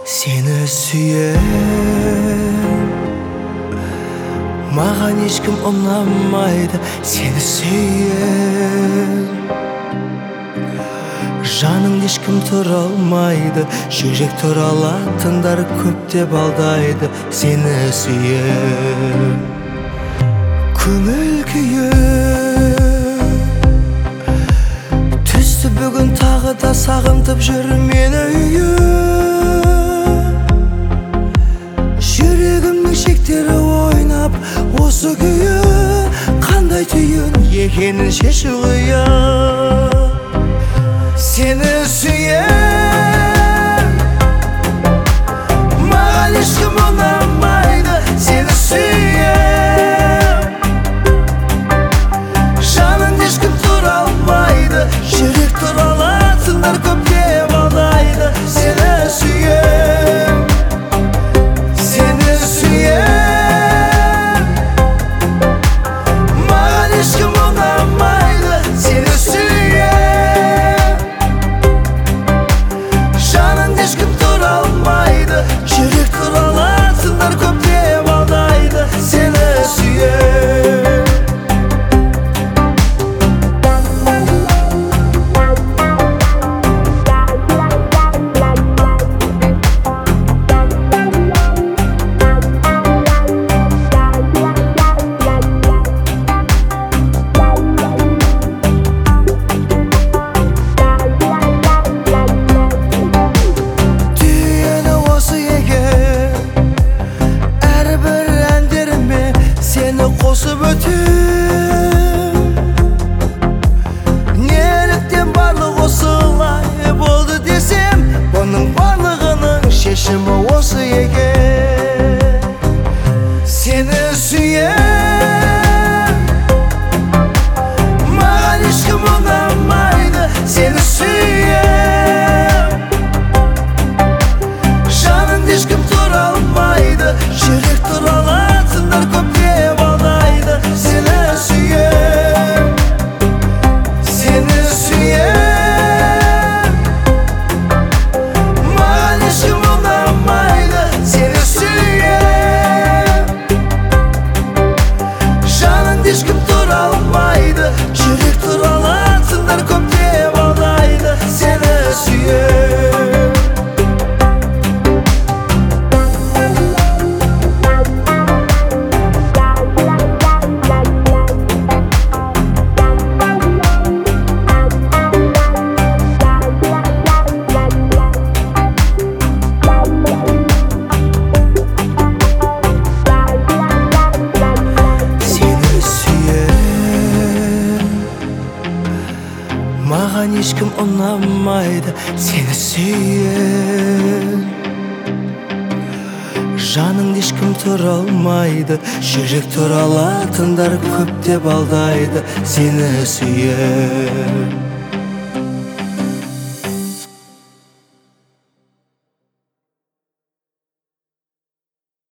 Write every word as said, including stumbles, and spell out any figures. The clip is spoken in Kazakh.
Seni сүйем, маған ешкім ұнамайды. Seni сүйем, жаның ешкім тұра алмайды. Жүрек тұралатындар көп деп алдайды. Seni сүйем, көңіл күйім түсті бүгін, тағы да сағынтып жүр мені үйім. Жүрегімнің шектері ойнап, осы күйі қандай түйін екенін шешу қиын. Seni сүйем, маған ешкім ұнамайды. Seni сүйем, жаның ешкім тұра алмайды. Жүрек тұралатындар көп деп алдайды. Seni сүйем, seni сүйем, маған ешкім ұнамайды. Seni сүйем, жаның ешкім тұра алмайды. Жүрек тұралатындар көп деп алдайды. Seni сүйем. Қосып өтем, неліктен барлық осылай болды десем, бұның барлығының шешімі осы екен. Seni сүйем, маған ешкім ұнамайды. Seni сүйем, жаның ешкім тұра алмайды. Жүрек тұралатындар көп деп алдайды. Seni сүйем, seni сүйем, маған ешкім ұнамайды. Seni сүйем, жаның ешкім тұра алмайды. Жүрек тұралатындар көп деп алдайды. Seni сүйем. Маған ешкім ұнамайды. Seni сүйем, жаның ешкім тұра алмайды. Жүрек тұралатындар көп деп алдайды. Seni сүйем.